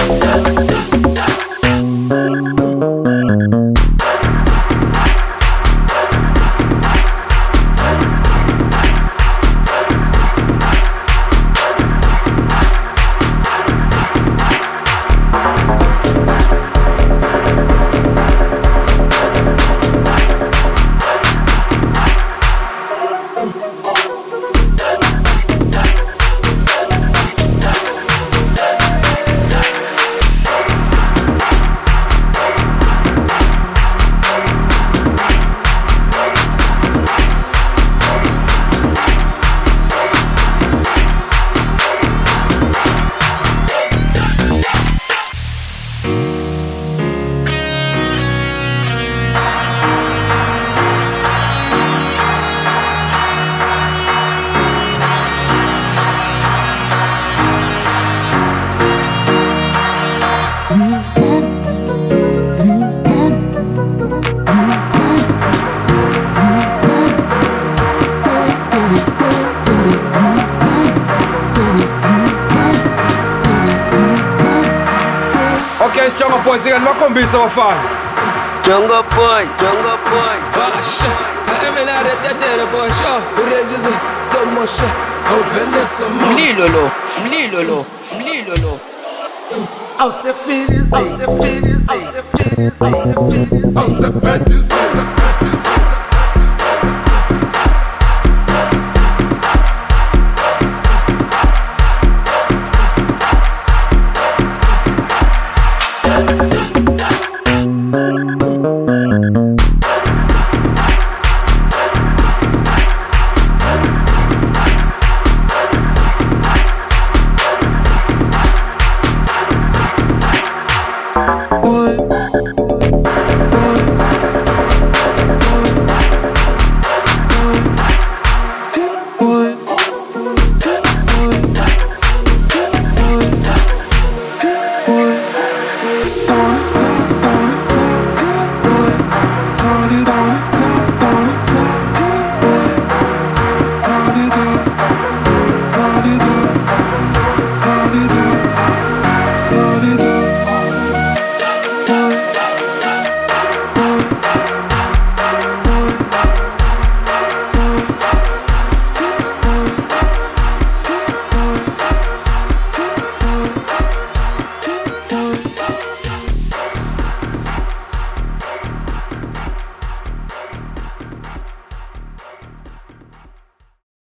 Okay, Jungle Boys, you got no combis of fun. Jungle Boys, Jungle Boys. Baixa, é melhor até ter a baixa. O rei diz, toma chá. Mlilolo, mlilolo, mlilolo. Ao ser feliz, ao ser feliz, ao ser feliz, ao ser feliz, ao ser feliz, ao ser feliz. Boy.